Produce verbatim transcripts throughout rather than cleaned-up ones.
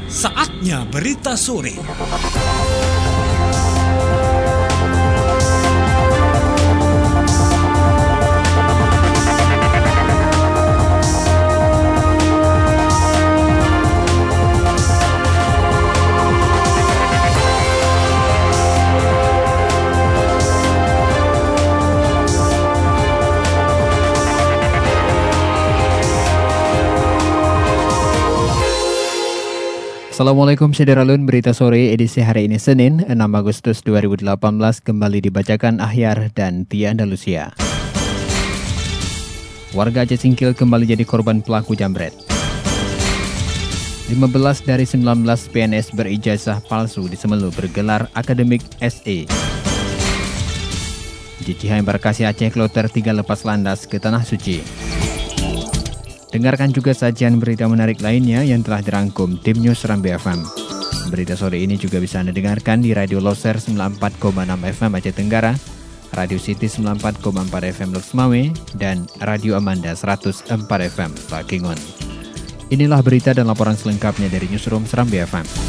Saatnya berita sore. Assalamualaikum Syederalun, berita sore edisi hari ini Senin enam Agustus dua ribu delapan belas kembali dibacakan Ahyar dan Tia Andalusia. Warga Aceh Singkil kembali jadi korban pelaku jambret. lima belas dari sembilan belas P N S berijazah palsu di Semelu bergelar akademik S E. J C H Embarkasi Aceh kloter tiga lepas landas ke Tanah Suci. Dengarkan juga sajian berita menarik lainnya yang telah dirangkum tim News Rambi F M. Berita sore ini juga bisa Anda dengarkan di Radio Loser sembilan puluh empat koma enam F M Aceh Tenggara, Radio City sembilan puluh empat koma empat F M Lok Semawe, dan Radio Amanda seratus empat F M Lakingon. Inilah berita dan laporan selengkapnya dari Newsroom Serambi F M.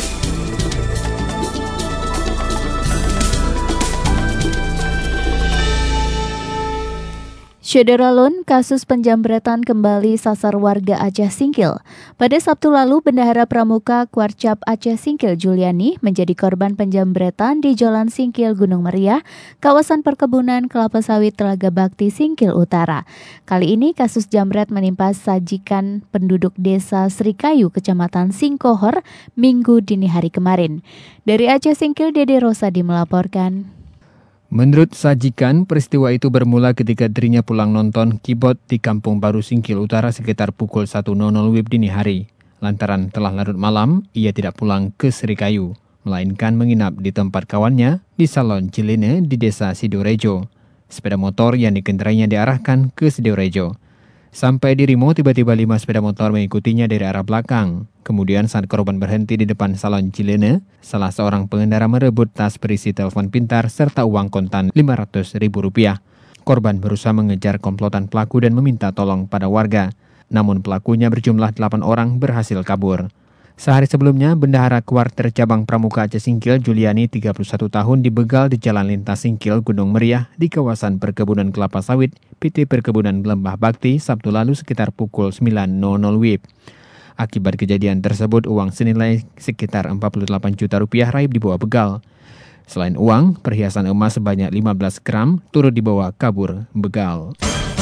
Syederalun, kasus penjambretan kembali sasar warga Aceh Singkil. Pada Sabtu lalu, Bendahara Pramuka Kuarcap Aceh Singkil Juliani menjadi korban penjambretan di Jalan Singkil Gunung Meriah, kawasan perkebunan kelapa sawit Telaga Bakti Singkil Utara. Kali ini kasus jambret menimpa sajikan penduduk desa Srikayu, Kecamatan Singkohor, Minggu dini hari kemarin. Dari Aceh Singkil, Dede Rosadi melaporkan. Menurut sajikan, peristiwa itu bermula ketika dirinya pulang nonton keyboard di Kampung Baru Singkil Utara sekitar pukul satu W I B dini hari. Lantaran telah larut malam, ia tidak pulang ke Srikayu, melainkan menginap di tempat kawannya di Salon Cilene di desa Sidorejo. Sepeda motor yang dikendarainya diarahkan ke Sidorejo. Sampai di Rimo, tiba-tiba lima sepeda motor mengikutinya dari arah belakang. Kemudian saat korban berhenti di depan Salon Cilene, salah seorang pengendara merebut tas berisi telepon pintar serta uang kontan lima ratus ribu rupiah. Korban berusaha mengejar komplotan pelaku dan meminta tolong pada warga. Namun pelakunya berjumlah delapan orang berhasil kabur. Sehari sebelumnya, Bendahara Kuarter Cabang Pramuka Aceh Singkil Juliani tiga puluh satu tahun dibegal di Jalan Lintas Singkil Gunung Meriah di kawasan perkebunan kelapa sawit P T Perkebunan Lembah Bakti Sabtu lalu sekitar pukul sembilan W I B. Akibat kejadian tersebut, uang senilai sekitar empat puluh delapan juta rupiah raib dibawa begal. Selain uang, perhiasan emas sebanyak lima belas gram turut dibawa kabur begal.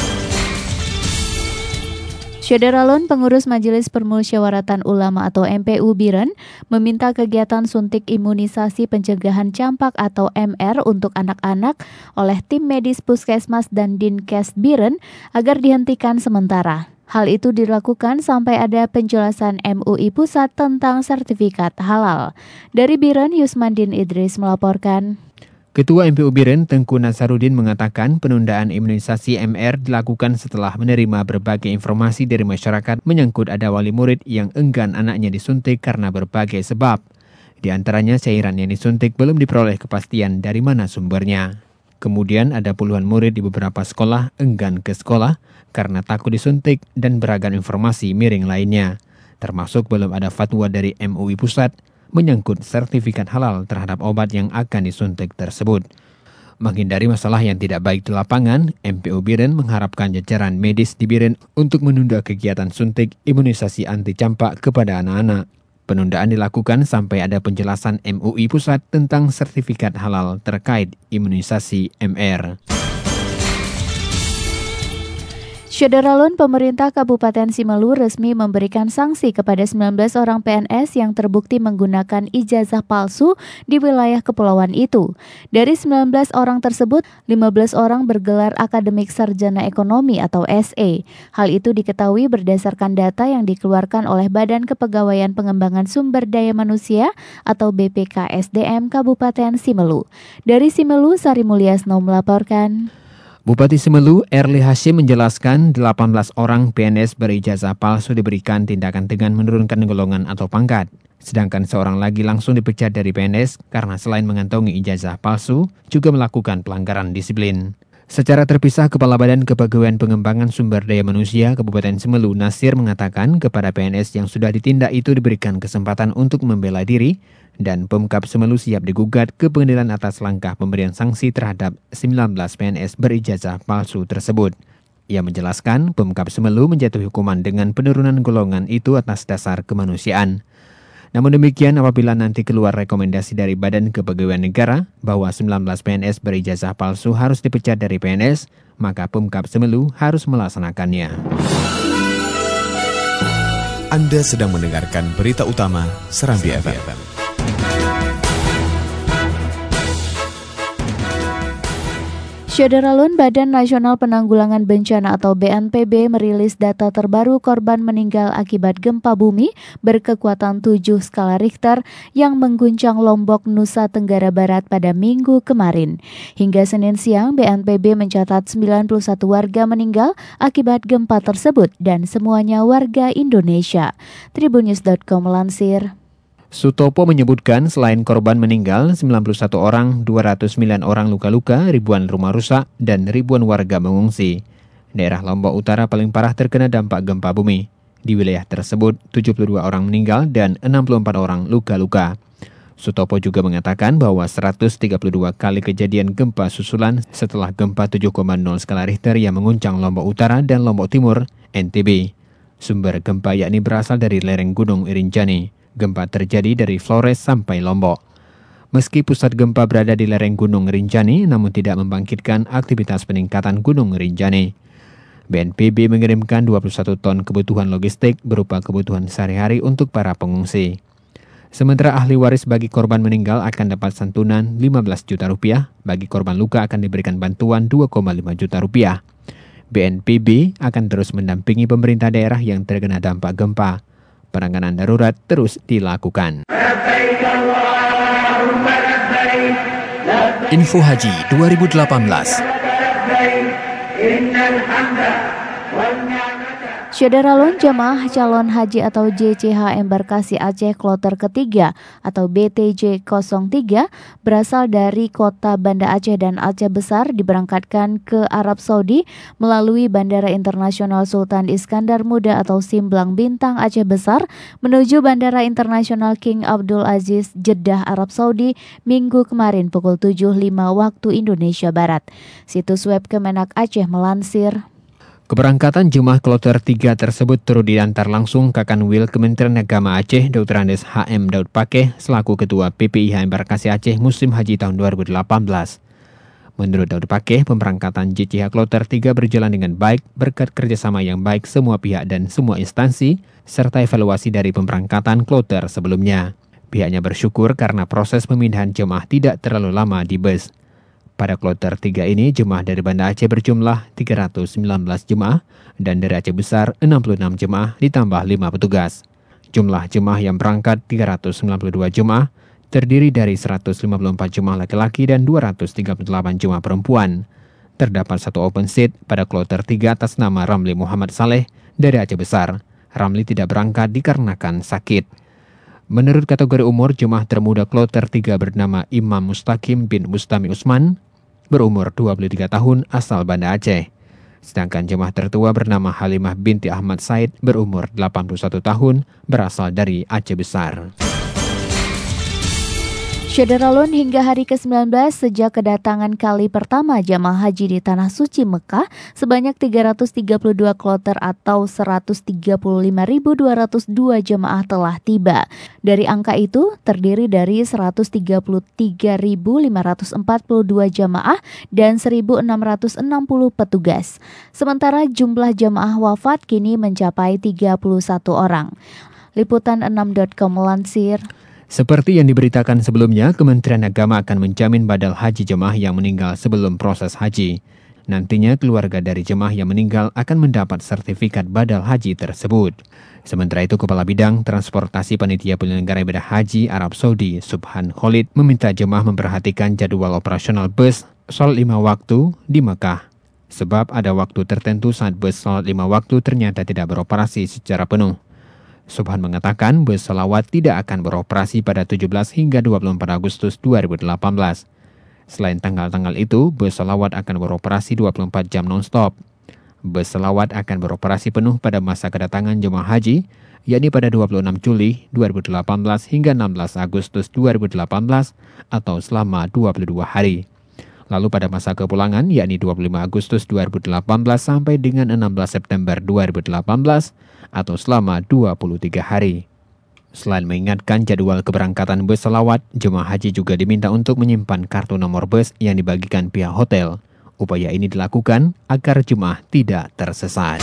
Syederalun, pengurus Majelis Permusyawaratan Ulama atau M P U Biren meminta kegiatan suntik imunisasi pencegahan campak atau M R untuk anak-anak oleh tim medis Puskesmas dan Dinkes Biren agar dihentikan sementara. Hal itu dilakukan sampai ada penjelasan M U I Pusat tentang sertifikat halal. Dari Biren, Yusmandin Idris melaporkan. Ketua M P U Biren Tengku Nasarudin mengatakan penundaan imunisasi M R dilakukan setelah menerima berbagai informasi dari masyarakat menyangkut ada wali murid yang enggan anaknya disuntik karena berbagai sebab. Di antaranya cairan yang disuntik belum diperoleh kepastian dari mana sumbernya. Kemudian ada puluhan murid di beberapa sekolah enggan ke sekolah karena takut disuntik dan beragam informasi miring lainnya. Termasuk belum ada fatwa dari M U I Pusat menyangkut sertifikat halal terhadap obat yang akan disuntik tersebut. Menghindari masalah yang tidak baik di lapangan, M P U Biren mengharapkan jajaran medis di Biren untuk menunda kegiatan suntik imunisasi anti campak kepada anak-anak. Penundaan dilakukan sampai ada penjelasan M U I Pusat tentang sertifikat halal terkait imunisasi M R. Syederalun, pemerintah Kabupaten Simelu resmi memberikan sanksi kepada sembilan belas orang P N S yang terbukti menggunakan ijazah palsu di wilayah kepulauan itu. Dari sembilan belas orang tersebut, lima belas orang bergelar akademik sarjana ekonomi atau S E. Hal itu diketahui berdasarkan data yang dikeluarkan oleh Badan Kepegawaian Pengembangan Sumber Daya Manusia atau B P K S D M Kabupaten Simelu. Dari Simelu, Sari Mulyasno melaporkan. Bupati Semelu, Erli Hashim menjelaskan delapan belas orang P N S berijazah palsu diberikan tindakan dengan menurunkan golongan atau pangkat. Sedangkan seorang lagi langsung dipecat dari P N S karena selain mengantongi ijazah palsu, juga melakukan pelanggaran disiplin. Secara terpisah, Kepala Badan Kepegawaian Pengembangan Sumber Daya Manusia Kabupaten Semelu, Nasir, mengatakan kepada P N S yang sudah ditindak itu diberikan kesempatan untuk membela diri dan Pemkab Semelu siap digugat ke pengadilan atas langkah pemberian sanksi terhadap sembilan belas P N S berijazah palsu tersebut. Ia menjelaskan Pemkab Semelu menjatuhi hukuman dengan penurunan golongan itu atas dasar kemanusiaan. Namun demikian, apabila nanti keluar rekomendasi dari Badan Kepegawaian Negara bahwa sembilan belas P N S berijazah palsu harus dipecat dari P N S, maka Pemkab Semelu harus melaksanakannya. Anda sedang mendengarkan berita utama Serambi F M. Syederalun Badan Nasional Penanggulangan Bencana atau B N P B merilis data terbaru korban meninggal akibat gempa bumi berkekuatan tujuh skala Richter yang mengguncang Lombok, Nusa Tenggara Barat pada Minggu kemarin. Hingga Senin siang, B N P B mencatat sembilan puluh satu warga meninggal akibat gempa tersebut dan semuanya warga Indonesia. Tribunnews dot com melansir. Sutopo menyebutkan selain korban meninggal, sembilan puluh satu orang, dua ratus sembilan orang luka-luka, ribuan rumah rusak, dan ribuan warga mengungsi. Daerah Lombok Utara paling parah terkena dampak gempa bumi. Di wilayah tersebut, tujuh puluh dua orang meninggal dan enam puluh empat orang luka-luka. Sutopo juga mengatakan bahwa seratus tiga puluh dua kali kejadian gempa susulan setelah gempa tujuh koma nol skala Richter yang menguncang Lombok Utara dan Lombok Timur, N T B. Sumber gempa yakni berasal dari lereng Gunung Rinjani. Gempa terjadi dari Flores sampai Lombok. Meski pusat gempa berada di lereng Gunung Rinjani, namun tidak membangkitkan aktivitas peningkatan Gunung Rinjani. B N P B mengirimkan dua puluh satu ton kebutuhan logistik berupa kebutuhan sehari-hari untuk para pengungsi. Sementara ahli waris bagi korban meninggal akan dapat santunan lima belas juta rupiah, bagi korban luka akan diberikan bantuan dua koma lima juta rupiah. B N P B akan terus mendampingi pemerintah daerah yang terkena dampak gempa. Penanganan darurat terus dilakukan. Info Haji dua ribu delapan belas. Syederalun Jamaah Calon Haji atau J C H Embarkasi Aceh Kloter ketiga atau B T J nol tiga berasal dari kota Banda Aceh dan Aceh Besar diberangkatkan ke Arab Saudi melalui Bandara Internasional Sultan Iskandar Muda atau Simblang Bintang Aceh Besar menuju Bandara Internasional King Abdul Aziz Jeddah Arab Saudi Minggu kemarin pukul tujuh lima waktu Indonesia Barat. Situs web Kemenak Aceh melansir. Keberangkatan jemaah kloter tiga tersebut turut diantar langsung Kakanwil Kementerian Agama Aceh, Doktor Andes H M Daud Pakeh, selaku Ketua P P I H Embarkasi Aceh musim haji tahun dua ribu delapan belas. Menurut Daud Pakeh, pemberangkatan J C H Kloter tiga berjalan dengan baik berkat kerjasama yang baik semua pihak dan semua instansi, serta evaluasi dari pemberangkatan kloter sebelumnya. Pihaknya bersyukur karena proses pemindahan jemaah tidak terlalu lama di bus. Pada kloter tiga ini, jemaah dari Banda Aceh berjumlah tiga ratus sembilan belas jemaah dan dari Aceh Besar enam puluh enam jemaah ditambah lima petugas. Jumlah jemaah yang berangkat tiga ratus sembilan puluh dua jemaah terdiri dari seratus lima puluh empat jemaah laki-laki dan dua ratus tiga puluh delapan jemaah perempuan. Terdapat satu open seat pada kloter tiga atas nama Ramli Muhammad Saleh dari Aceh Besar. Ramli tidak berangkat dikarenakan sakit. Menurut kategori umur, jemaah termuda kloter tiga bernama Imam Mustaqim bin Mustami Usman, berumur dua puluh tiga tahun, asal Banda Aceh. Sedangkan jemaah tertua bernama Halimah binti Ahmad Said, berumur delapan puluh satu tahun, berasal dari Aceh Besar. Syederalun hingga hari ke sembilan belas sejak kedatangan kali pertama jamaah haji di Tanah Suci Mekah, sebanyak tiga ratus tiga puluh dua kloter atau seratus tiga puluh lima ribu dua ratus dua jemaah telah tiba. Dari angka itu terdiri dari seratus tiga puluh tiga ribu lima ratus empat puluh dua jemaah dan seribu enam ratus enam puluh petugas. Sementara jumlah jemaah wafat kini mencapai tiga puluh satu orang. Liputan enam titik com melansir. Seperti yang diberitakan sebelumnya, Kementerian Agama akan menjamin badal haji jemaah yang meninggal sebelum proses haji. Nantinya keluarga dari jemaah yang meninggal akan mendapat sertifikat badal haji tersebut. Sementara itu, Kepala Bidang Transportasi Panitia Penyelenggara Ibadah Haji Arab Saudi, Subhan Khalid, meminta jemaah memperhatikan jadwal operasional bus salat lima waktu di Mekah. Sebab ada waktu tertentu saat bus salat lima waktu ternyata tidak beroperasi secara penuh. Subhan mengatakan bus salawat tidak akan beroperasi pada tujuh belas hingga dua puluh empat Agustus dua ribu delapan belas. Selain tanggal-tanggal itu, bus selawat akan beroperasi dua puluh empat jam non-stop. Bus selawat akan beroperasi penuh pada masa kedatangan jemaah haji, yakni pada dua puluh enam Juli dua ribu delapan belas hingga enam belas Agustus dua ribu delapan belas atau selama dua puluh dua hari. Lalu pada masa kepulangan, yakni dua puluh lima Agustus dua ribu delapan belas sampai dengan enam belas September dua ribu delapan belas atau selama dua puluh tiga hari. Selain mengingatkan jadwal keberangkatan bus selawat, jemaah haji juga diminta untuk menyimpan kartu nomor bus yang dibagikan pihak hotel. Upaya ini dilakukan agar jemaah tidak tersesat.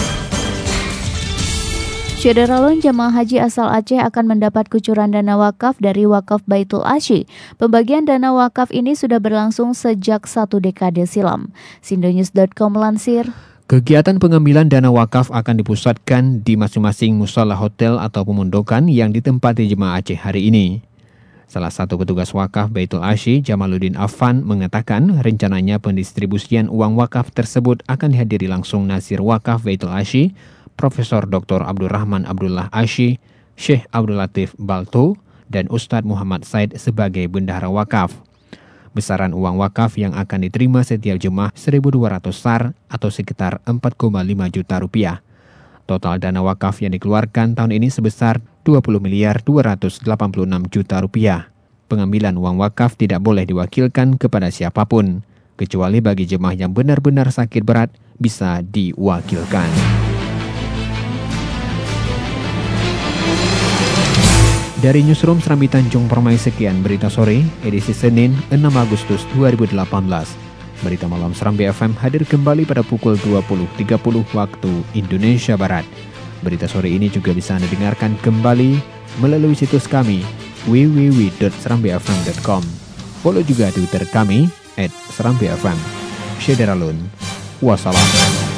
Syederalun jemaah haji asal Aceh akan mendapat kucuran dana wakaf dari wakaf Baitul Asy. Pembagian dana wakaf ini sudah berlangsung sejak satu dekade silam. Sindonews dot com melansir. Kegiatan pengambilan dana wakaf akan dipusatkan di masing-masing musala hotel atau pemondokan yang ditempati jemaah Aceh hari ini. Salah satu petugas wakaf Baitul Asy, Jamaluddin Affan, mengatakan rencananya pendistribusian uang wakaf tersebut akan dihadiri langsung Nasir Wakaf Baitul Asy, Profesor Doktor Abdurrahman Abdullah Asy, Syekh Abdul Latif Balto, dan Ustadz Muhammad Said sebagai bendahara wakaf. Besaran uang wakaf yang akan diterima setiap jemaah seribu dua ratus sar atau sekitar empat koma lima juta rupiah. Total dana wakaf yang dikeluarkan tahun ini sebesar dua puluh miliar dua ratus delapan puluh enam juta rupiah. Pengambilan uang wakaf tidak boleh diwakilkan kepada siapapun, kecuali bagi jemaah yang benar-benar sakit berat bisa diwakilkan. Dari Newsroom Serambi Tanjung Permai, sekian berita sore, edisi Senin enam Agustus dua ribu delapan belas. Berita malam Serambi F M hadir kembali pada pukul dua puluh tiga puluh waktu Indonesia Barat. Berita sore ini juga bisa Anda dengarkan kembali melalui situs kami w w w dot serambi f m dot com. Follow juga Twitter kami at serambi f m. Syederalun. Wassalam.